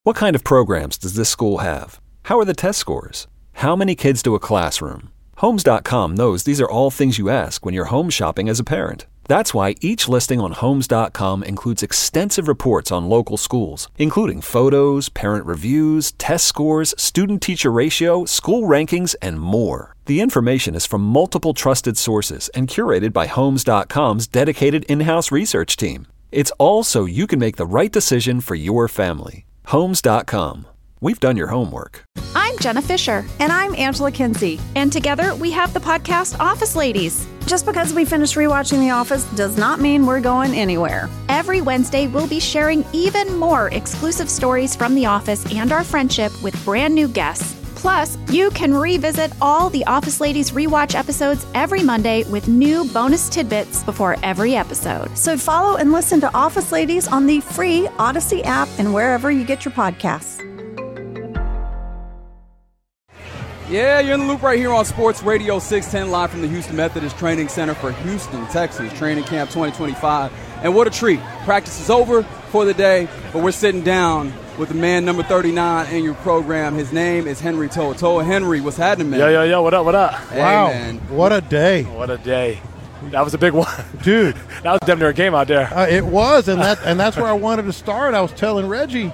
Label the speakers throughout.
Speaker 1: What kind of programs does this school have? How are the test scores? How many kids to a classroom? Homes.com knows these are all things you ask when you're home shopping as a parent. That's why each listing on Homes.com includes extensive reports on local schools, including photos, parent reviews, test scores, student-teacher ratio, school rankings, and more. The information is from multiple trusted sources and curated by Homes.com's dedicated in-house research team. It's all so you can make the right decision for your family. Homes.com. We've done your homework.
Speaker 2: I'm Jenna Fisher.
Speaker 3: And I'm Angela Kinsey.
Speaker 2: And together we have the podcast Office Ladies.
Speaker 3: Just because we finished rewatching The Office does not mean we're going anywhere.
Speaker 2: Every Wednesday, we'll be sharing even more exclusive stories from The Office and our friendship with brand new guests. Plus, you can revisit all the Office Ladies rewatch episodes every Monday with new bonus tidbits before every episode.
Speaker 3: So follow and listen to Office Ladies on the free Odyssey app and wherever you get your podcasts.
Speaker 4: Yeah, you're in the loop right here on Sports Radio 610, live from the Houston Methodist Training Center for Houston, Texas, Training Camp 2025. And what a treat. Practice is over for the day, but we're sitting down with the man number 39 in your program. His name is Henry To'oTo'o. Henry, what's happening, man?
Speaker 5: Yo, what up?
Speaker 4: Hey,
Speaker 6: wow,
Speaker 4: man.
Speaker 6: What a day.
Speaker 5: What a day. That was a big one.
Speaker 6: Dude.
Speaker 5: That was damn near a game out there.
Speaker 6: It was, and that's where I wanted to start. I was telling Reggie,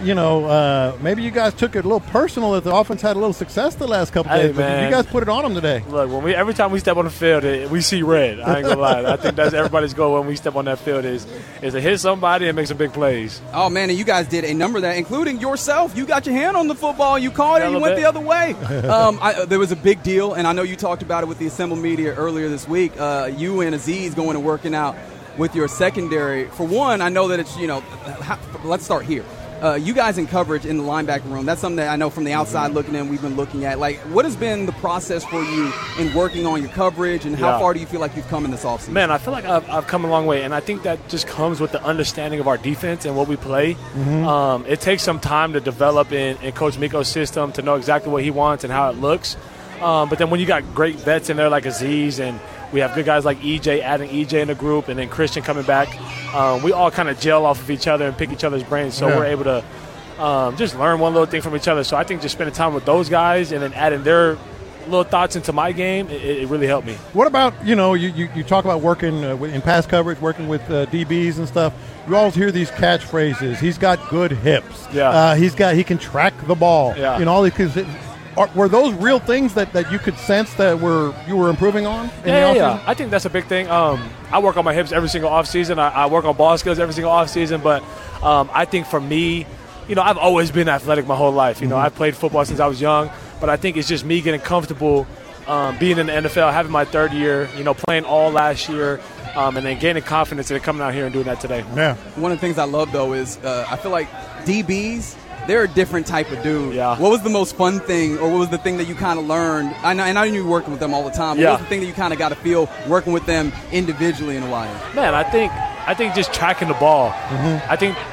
Speaker 6: maybe you guys took it a little personal that the offense had a little success the last couple days.
Speaker 5: Man.
Speaker 6: But you guys put it on them today.
Speaker 5: Look, every time we step on the field, we see red. I ain't gonna lie. I think that's everybody's goal when we step on that field is to hit somebody and make some big plays.
Speaker 4: Oh, man, and you guys did a number of that, including yourself. You got your hand on the football, you caught it, and you went the other way. There was a big deal, and I know you talked about it with the Assemble Media earlier this week. You and Aziz going and working out with your secondary. For one, I know that it's, let's start here. You guys in coverage in the linebacker room, that's something that I know from the outside looking in, we've been looking at. Like, what has been the process for you in working on your coverage, and how far do you feel like you've come in this offseason?
Speaker 5: Man, I feel like I've come a long way, and I think that just comes with the understanding of our defense and what we play. Mm-hmm. It takes some time to develop in Coach Miko's system to know exactly what he wants and how it looks. But then when you got great vets in there like Aziz, and we have good guys like EJ, adding EJ in the group, and then Christian coming back. We all kind of gel off of each other and pick each other's brains, so we're able to just learn one little thing from each other. So I think just spending time with those guys and then adding their little thoughts into my game, it really helped me.
Speaker 6: What about, you talk about working in pass coverage, working with DBs and stuff. You always hear these catchphrases. He's got good hips.
Speaker 5: Yeah.
Speaker 6: He can track the ball.
Speaker 5: Yeah.
Speaker 6: All these. Were those real things that you could sense that you were improving on?
Speaker 5: Yeah. I think that's a big thing. I work on my hips every single offseason. I work on ball skills every single offseason. But I think for me, I've always been athletic my whole life. I've played football since I was young. But I think it's just me getting comfortable being in the NFL, having my third year, playing all last year, and then gaining confidence and coming out here and doing that today.
Speaker 6: Yeah.
Speaker 4: One of the things I love, though, is I feel like DBs – they're a different type of dude.
Speaker 5: Yeah.
Speaker 4: What was the most fun thing, or what was the thing that you kind of learned? I know you were working with them all the time. What was the thing that you kind of got to feel working with them individually in a while?
Speaker 5: Man, I think just tracking the ball. Mm-hmm. I think,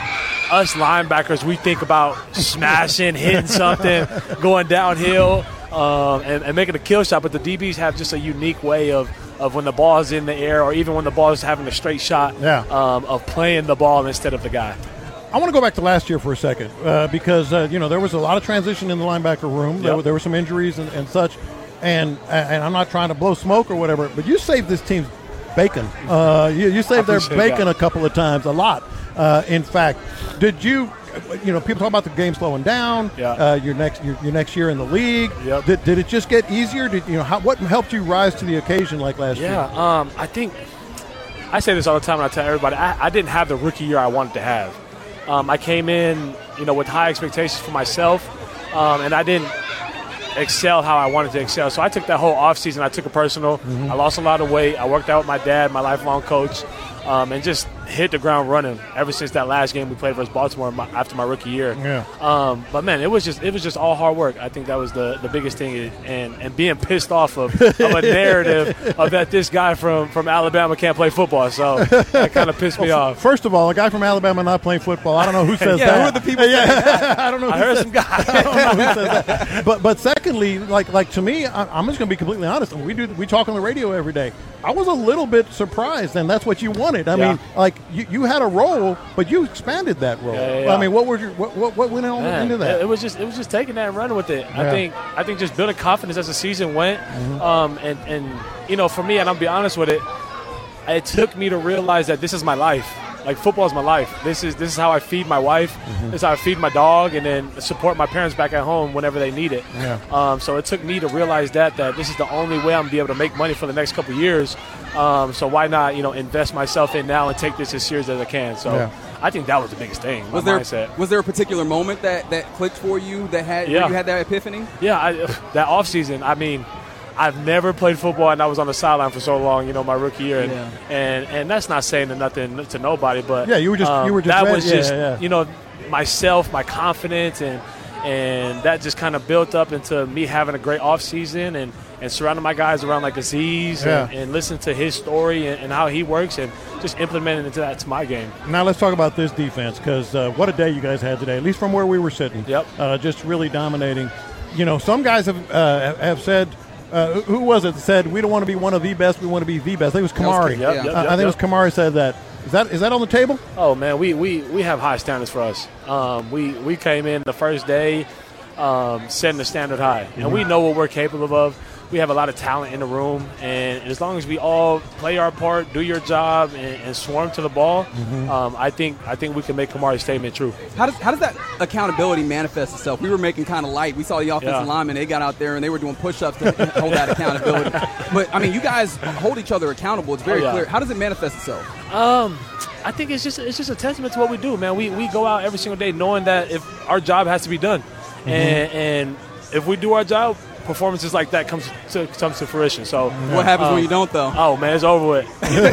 Speaker 5: us linebackers, we think about smashing, hitting something, going downhill, and making a kill shot. But the DBs have just a unique way of when the ball is in the air, or even when the ball is having a straight shot, of playing the ball instead of the guy.
Speaker 6: I want to go back to last year for a second because, there was a lot of transition in the linebacker room.
Speaker 5: Yep.
Speaker 6: There were some injuries and such. And I'm not trying to blow smoke or whatever, but you saved this team's bacon. You saved their bacon a couple of times, a lot. In fact, did you people talk about the game slowing down, your next year in the league.
Speaker 5: Yep.
Speaker 6: Did it just get easier? What helped you rise to the occasion like last year?
Speaker 5: I think I say this all the time, and I tell everybody, I didn't have the rookie year I wanted to have. I came in, with high expectations for myself, and I didn't excel how I wanted to excel. So I took that whole offseason, I took it personal. Mm-hmm. I lost a lot of weight. I worked out with my dad, my lifelong coach, and just hit the ground running ever since that last game we played versus Baltimore after my rookie year.
Speaker 6: Yeah.
Speaker 5: But, man, it was just all hard work. I think that was the biggest thing, and being pissed off of a narrative of that this guy from Alabama can't play football. So that kind of pissed me off.
Speaker 6: First of all, a guy from Alabama not playing football, I don't know who says that.
Speaker 4: Who are the people
Speaker 6: I don't know.
Speaker 5: I heard some guy.
Speaker 6: I don't know who says that. But secondly, like to me, I'm just going to be completely honest. We talk on the radio every day. I was a little bit surprised, and that's what you wanted. I mean, like you had a role, but you expanded that role.
Speaker 5: Yeah.
Speaker 6: I mean, what went on into that?
Speaker 5: It was just taking that and running with it.
Speaker 6: Yeah.
Speaker 5: I think just building confidence as the season went, and for me, and I'll be honest with it, it took me to realize that this is my life. Like, football is my life. This is how I feed my wife. This is how I feed my dog, and then support my parents back at home whenever they need it.
Speaker 6: Yeah.
Speaker 5: So it took me to realize that this is the only way I'm gonna be able to make money for the next couple of years. So why not, invest myself in now and take this as serious as I can. So I think that was the biggest thing.
Speaker 4: Was there a particular moment that clicked for you where you had that epiphany?
Speaker 5: Yeah, that off season. I mean, I've never played football, and I was on the sideline for so long, my rookie year, and that's not saying nothing to nobody, but
Speaker 6: you were just
Speaker 5: that
Speaker 6: ready.
Speaker 5: was just myself, my confidence, and that just kind of built up into me having a great off season and surrounding my guys around like Aziz and listening to his story and how he works and just implementing that to my game.
Speaker 6: Now let's talk about this defense, because what a day you guys had today, at least from where we were sitting.
Speaker 5: Yep.
Speaker 6: Just really dominating. Some guys have said. Who was it that said we don't want to be one of the best, we want to be the best? I think it was Kamari. I think it was Kamari said that. Is that on the table?
Speaker 5: Oh man, we have high standards for us. We came in the first day setting the standard high, and we know what we're capable of. We have a lot of talent in the room, and as long as we all play our part, do your job, and swarm to the ball, I think we can make Kamari's statement true.
Speaker 4: How does that accountability manifest itself? We were making kind of light. We saw the offensive linemen; they got out there and they were doing push-ups to hold that accountability. But I mean, you guys hold each other accountable. It's very clear. How does it manifest itself?
Speaker 5: I think it's just a testament to what we do, man. We go out every single day knowing that if our job has to be done, and if we do our job, performances like that comes to fruition. So
Speaker 4: what happens when you don't, though?
Speaker 5: Oh man, it's over with.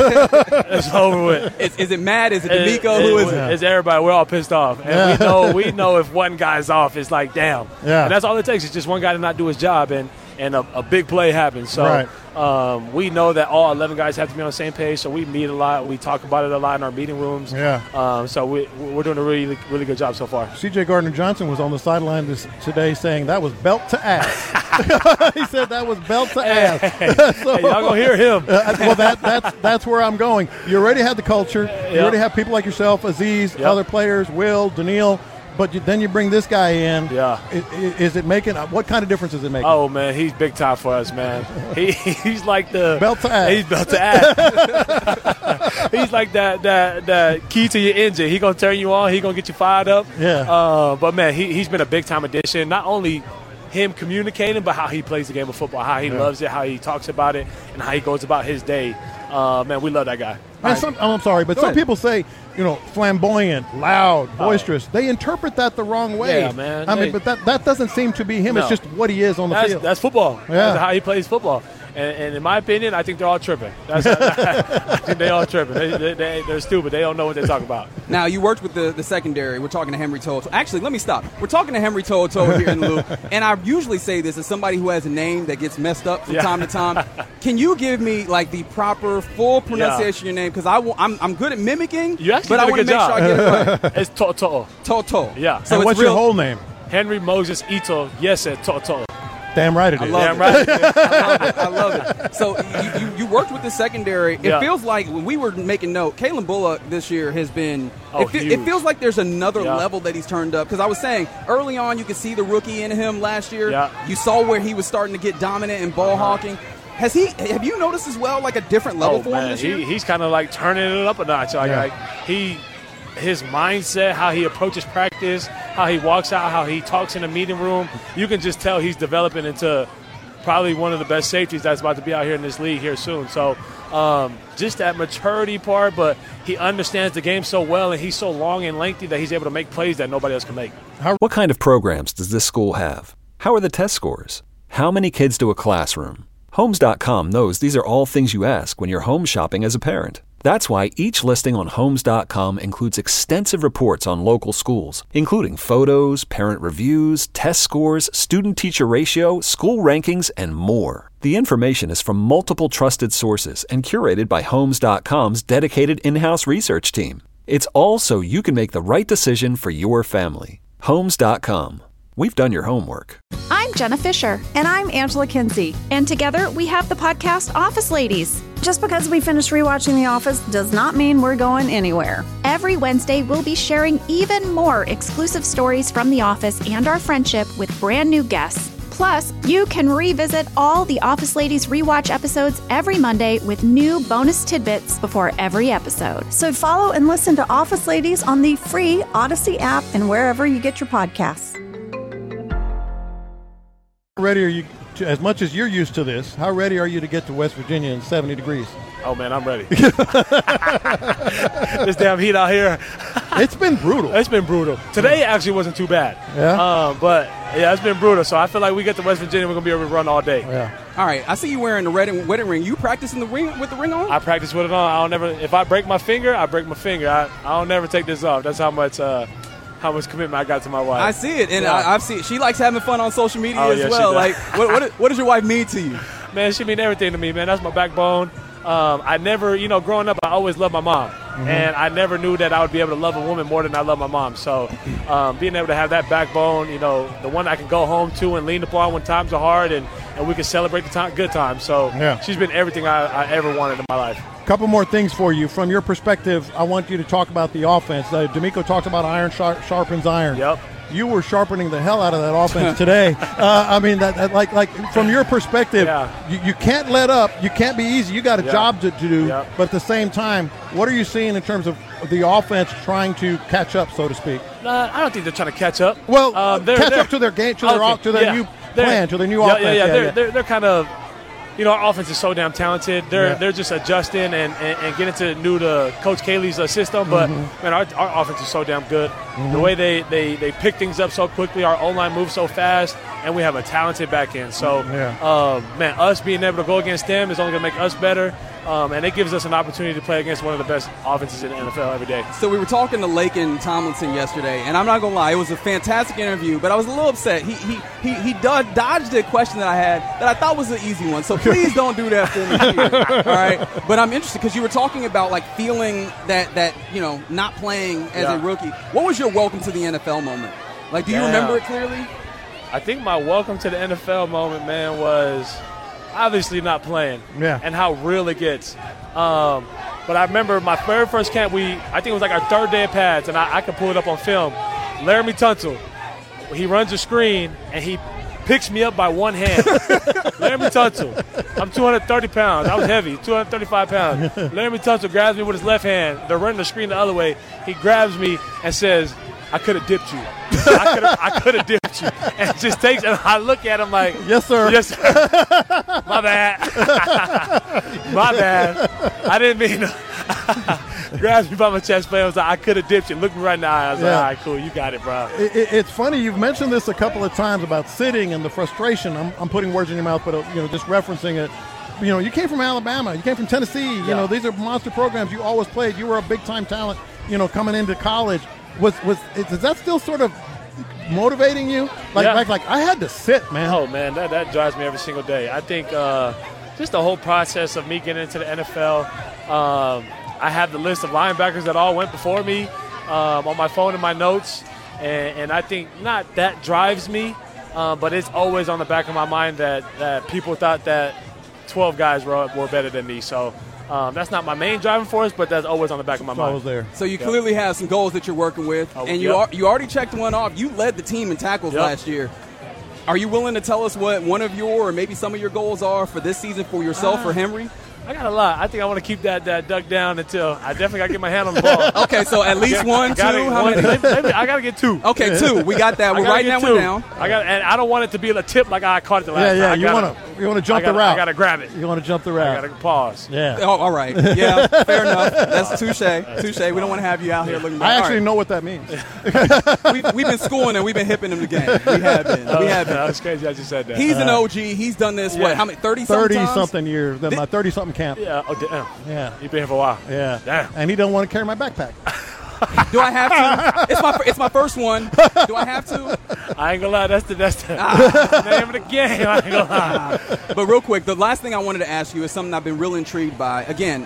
Speaker 5: It's over with.
Speaker 4: Is it Matt? Is it D'Amico? Who is it?
Speaker 5: It's everybody. We're all pissed off, and we know if one guy's off, it's like damn.
Speaker 6: Yeah.
Speaker 5: And that's all it takes. It's just one guy to not do his job, and a big play happens. So we know that all 11 guys have to be on the same page. So we meet a lot. We talk about it a lot in our meeting rooms. So we're doing a really, really good job so far.
Speaker 6: C.J. Gardner-Johnson was on the sideline today saying that was belt to ass. He said that was belt to ass.
Speaker 5: So, y'all gonna hear him.
Speaker 6: Well, that's where I'm going. You already have the culture. You already have people like yourself, Aziz, other players, Will, Daniil. But then you bring this guy in.
Speaker 5: Yeah.
Speaker 6: Is it making – what kind of difference is it making?
Speaker 5: Oh, man, he's big time for us, man. He's like the –
Speaker 6: belt to ass.
Speaker 5: He's belt to ass. He's like that key to your engine. He going to turn you on. He going to get you fired up.
Speaker 6: Yeah.
Speaker 5: But, man, he's been a big-time addition. Not only him communicating, but how he plays the game of football, how he loves it, how he talks about it, and how he goes about his day. Man, we love that guy.
Speaker 6: I'm sorry, but some people say, flamboyant, loud, boisterous. They interpret that the wrong way.
Speaker 5: Yeah, man.
Speaker 6: I mean, but that doesn't seem to be him. No. It's just what he is on the field.
Speaker 5: That's football.
Speaker 6: Yeah.
Speaker 5: That's how he plays football. And in my opinion, I think they're all tripping. I think they're all tripping. They're stupid. They don't know what they're talking about.
Speaker 4: Now, you worked with the secondary. We're talking to Henry To'oTo'o. Actually, let me stop. We're talking to Henry To'oTo'o here in the loop. And I usually say this as somebody who has a name that gets messed up from time to time. Can you give me, like, the proper, full pronunciation of your name? Because I'm good at mimicking, but I want to make sure I get it right.
Speaker 5: It's To'oTo'o.
Speaker 4: To'oTo'o.
Speaker 5: Yeah.
Speaker 6: So what's your whole name?
Speaker 5: Henry Moses Ito. Yes, To'oTo'o.
Speaker 6: Damn right it is.
Speaker 4: I love it. So you worked with the secondary. It feels like when we were making note, Kalen Bullock this year has been it feels like there's another level that he's turned up. Because I was saying, early on you could see the rookie in him last year.
Speaker 5: Yeah.
Speaker 4: You saw where he was starting to get dominant in ball hawking. Have you noticed as well, like a different level for him this year?
Speaker 5: He's kind of like turning it up a notch. His mindset, how he approaches practice, how he walks out, how he talks in the meeting room, you can just tell he's developing into probably one of the best safeties that's about to be out here in this league here soon. So just that maturity part, but he understands the game so well, and he's so long and lengthy that he's able to make plays that nobody else can make.
Speaker 1: What kind of programs does this school have? How are the test scores? How many kids do a classroom? Homes.com knows these are all things you ask when you're home shopping as a parent. That's why each listing on Homes.com includes extensive reports on local schools, including photos, parent reviews, test scores, student-teacher ratio, school rankings, and more. The information is from multiple trusted sources and curated by Homes.com's dedicated in-house research team. It's all so you can make the right decision for your family. Homes.com. We've done your homework.
Speaker 2: I'm Jenna Fisher.
Speaker 3: And I'm Angela Kinsey.
Speaker 2: And together we have the podcast Office Ladies.
Speaker 3: Just because we finished rewatching The Office does not mean we're going anywhere.
Speaker 2: Every Wednesday, we'll be sharing even more exclusive stories from The Office and our friendship with brand new guests. Plus, you can revisit all the Office Ladies rewatch episodes every Monday with new bonus tidbits before every episode.
Speaker 3: So follow and listen to Office Ladies on the free Odyssey app and wherever you get your podcasts.
Speaker 6: Ready are you, as much as you're used to this, how ready are you to get to West Virginia in 70 degrees?
Speaker 5: Oh, man, I'm ready. This damn heat out here.
Speaker 6: It's been brutal.
Speaker 5: It's been brutal. Today actually wasn't too bad.
Speaker 6: Yeah?
Speaker 5: But, yeah, it's been brutal. So I feel like we get to West Virginia, we're going to be able to run all day.
Speaker 6: Yeah.
Speaker 4: All right, I see you wearing the wedding ring. You practicing the ring with the ring on?
Speaker 5: I practice with it on. If I break my finger, I break my finger. I don't never take this off. That's how much commitment I got to my wife.
Speaker 4: I see it, and
Speaker 5: Yeah.
Speaker 4: I've seen it. She likes having fun on social media
Speaker 5: Oh,
Speaker 4: as
Speaker 5: yeah, she
Speaker 4: well.
Speaker 5: does.
Speaker 4: Like, what does your wife mean to you?
Speaker 5: Man, she mean everything to me, man. That's my backbone. I never, growing up, I always loved my mom. And I never knew that I would be able to love a woman more than I love my mom. So being able to have that backbone, the one I can go home to and lean upon when times are hard and we can celebrate the good times. So she's been everything I ever wanted in my life.
Speaker 6: Couple more things for you. From your perspective, I want you to talk about the offense. D'Amico talked about iron sharpens iron.
Speaker 5: Yep.
Speaker 6: You were sharpening the hell out of that offense today. I mean, like from your perspective, you can't let up. You can't be easy. You got a job to do.
Speaker 5: Yep.
Speaker 6: But at the same time, what are you seeing in terms of the offense trying to catch up, so to speak?
Speaker 5: I don't think they're trying to catch up.
Speaker 6: Well, catch up to their game, to their new plan, to their new offense.
Speaker 5: They're kind of. Our offense is so damn talented. They're just adjusting and getting to Coach Cayley's system. But, man, our offense is so damn good. The way they pick things up so quickly, our O-line moves so fast, and we have a talented back end. So, man, us being able to go against them is only going to make us better. And it gives us an opportunity to play against one of the best offenses in the NFL every day.
Speaker 4: So we were talking to Laken Tomlinson yesterday, and I'm not going to lie, it was a fantastic interview, but I was a little upset. He dodged a question that I had that I thought was an easy one, so please don't do that for me here, all right? But I'm interested because you were talking about, like, feeling that not playing as a rookie. What was your welcome to the NFL moment? Like, do you remember it clearly?
Speaker 5: I think my welcome to the NFL moment, man, was – obviously not playing and how real it gets. But I remember my very first camp, I think it was like our third day of pads, and I could pull it up on film. Laramie Tunsil, he runs a screen, and he picks me up by one hand. Laramie Tunsil. I'm 230 pounds. I was heavy, 235 pounds. Laramie Tunsil grabs me with his left hand. They're running the screen the other way. He grabs me and says, I could have dipped you. I could have dipped you. And just takes, and I look at him like,
Speaker 6: yes, sir.
Speaker 5: Yes, sir. My bad. My bad. I didn't mean to. Grabs me by my chest plate. I was like, I could have dipped you. Looked me right in the eye. I was like, all right, cool. You got it, bro.
Speaker 6: It's funny. You've mentioned this a couple of times about sitting and the frustration. I'm putting words in your mouth, but just referencing it. You came from Alabama. You came from Tennessee. These are monster programs. You always played. You were a big-time talent, coming into college. Is that still sort of motivating you? Like I had to sit, man.
Speaker 5: Oh, man, that drives me every single day. I think just the whole process of me getting into the NFL, I have the list of linebackers that all went before me on my phone and my notes, and I think not that drives me, but it's always on the back of my mind that people thought that 12 guys were better than me. So that's not my main driving force, but that's always on the back of my mind.
Speaker 6: Always there.
Speaker 4: So you clearly have some goals that you're working with, and you already checked one off. You led the team in tackles last year. Are you willing to tell us what one of your or maybe some of your goals are for this season for yourself or Henry?
Speaker 5: I got a lot. I think I want to keep that duck down until I definitely got to get my hand on the ball.
Speaker 4: Okay, so at least one, two? How many?
Speaker 5: Maybe I got to get two.
Speaker 4: Okay, two. We got that. We're writing that one down.
Speaker 5: And I don't want it to be a tip like I caught it the last time.
Speaker 6: You want to jump the route.
Speaker 5: I got to grab it.
Speaker 6: You want to jump the route.
Speaker 5: I got to pause.
Speaker 6: Yeah.
Speaker 4: Oh, all right. Yeah, fair enough. That's touche. We don't want to have you out here looking.
Speaker 6: I actually know what that means.
Speaker 4: We've been schooling and we've been hipping him the game. We have been.
Speaker 5: That was crazy. I just said that.
Speaker 4: He's an OG. He's done this. What? How many? 30-something
Speaker 6: years. My 30-something camp.
Speaker 5: Yeah. Oh, damn.
Speaker 6: Yeah.
Speaker 5: You've been here for a while.
Speaker 6: Yeah.
Speaker 5: Damn.
Speaker 6: And he doesn't want to carry my backpack.
Speaker 4: Do I have to? It's my first one. Do I have to?
Speaker 5: I ain't gonna lie. That's the name of the game. I ain't gonna lie.
Speaker 4: But real quick, the last thing I wanted to ask you is something I've been real intrigued by. Again,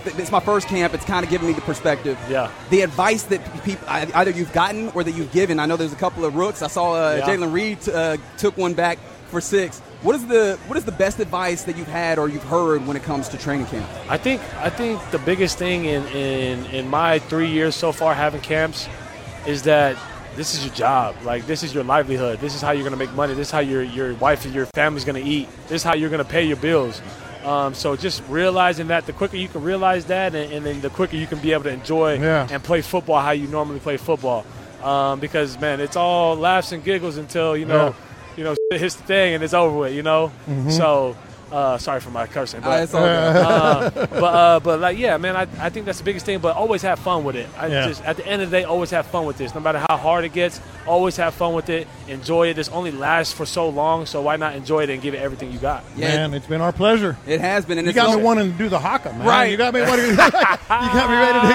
Speaker 4: it's my first camp. It's kind of giving me the perspective.
Speaker 5: Yeah.
Speaker 4: The advice that people either you've gotten or that you've given. I know there's a couple of rooks. I saw Jalen Reed took one back for 6. What is the best advice that you've had or you've heard when it comes to training camp?
Speaker 5: I think the biggest thing in my 3 years so far having camps is that this is your job. Like, this is your livelihood. This is how you're going to make money. This is how your wife and your family's going to eat. This is how you're going to pay your bills. So just realizing that, the quicker you can realize that, and then the quicker you can be able to enjoy and play football how you normally play football. Because, man, it's all laughs and giggles until, you know, shit hits the thing and it's over with, Mm-hmm. So, sorry for my cursing. But,
Speaker 4: it's all good.
Speaker 5: But like, yeah, man, I think that's the biggest thing. But always have fun with it. Just at the end of the day, always have fun with this. No matter how hard it gets, always have fun with it. Enjoy it. This only lasts for so long, so why not enjoy it and give it everything you got?
Speaker 4: Yeah.
Speaker 6: Man, it's been our pleasure.
Speaker 4: It has been. And
Speaker 6: you got me wanting to do the haka, man.
Speaker 4: Right.
Speaker 6: You got me wanting. You got me ready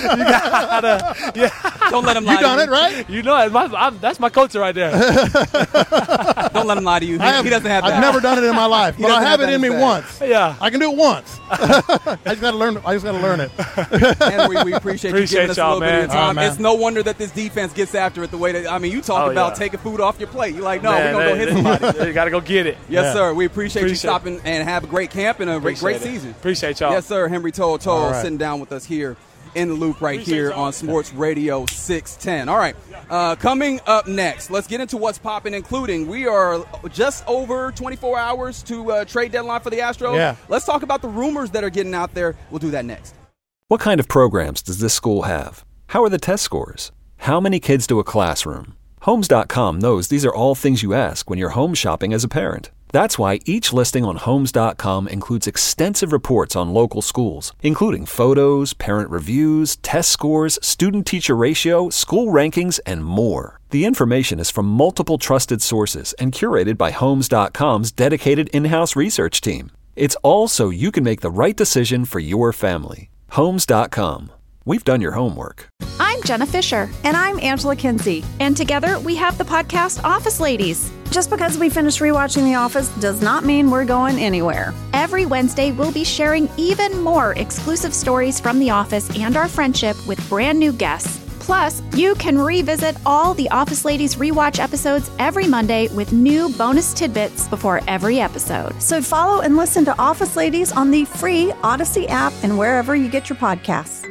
Speaker 6: to.
Speaker 4: Don't let him lie.
Speaker 6: You done it, right?
Speaker 5: You know it. That's my culture right there.
Speaker 4: Don't let him lie to you. He doesn't have that.
Speaker 6: I've never done it in my life, but I have it in me once.
Speaker 5: Yeah,
Speaker 6: I can do it once. I just got to learn. I just got to learn it.
Speaker 4: And we appreciate you giving us a little bit of your time.
Speaker 6: Man.
Speaker 4: It's no wonder that this defense gets after it the way that you talk about taking food off your plate. You're like, no, we're gonna go hit somebody.
Speaker 5: You got to go get it.
Speaker 4: Yes, sir. We appreciate you stopping and have a great camp and a great season.
Speaker 5: Appreciate y'all.
Speaker 4: Yes, sir. Henry Toll sitting down with us here in the Loop here on Sports Radio 610. All right, coming up next, let's get into what's popping, including we are just over 24 hours to trade deadline for the Astros.
Speaker 6: Yeah.
Speaker 4: Let's talk about the rumors that are getting out there. We'll do that next.
Speaker 1: What kind of programs does this school have? How are the test scores? How many kids do a classroom? Homes.com knows these are all things you ask when you're home shopping as a parent. That's why each listing on Homes.com includes extensive reports on local schools, including photos, parent reviews, test scores, student-teacher ratio, school rankings, and more. The information is from multiple trusted sources and curated by Homes.com's dedicated in-house research team. It's all so you can make the right decision for your family. Homes.com. We've done your homework.
Speaker 2: I'm Jenna Fisher.
Speaker 3: And I'm Angela Kinsey.
Speaker 2: And together we have the podcast Office Ladies.
Speaker 3: Just because we finished rewatching The Office does not mean we're going anywhere.
Speaker 2: Every Wednesday, we'll be sharing even more exclusive stories from The Office and our friendship with brand new guests. Plus, you can revisit all the Office Ladies rewatch episodes every Monday with new bonus tidbits before every episode.
Speaker 3: So follow and listen to Office Ladies on the free Odyssey app and wherever you get your podcasts.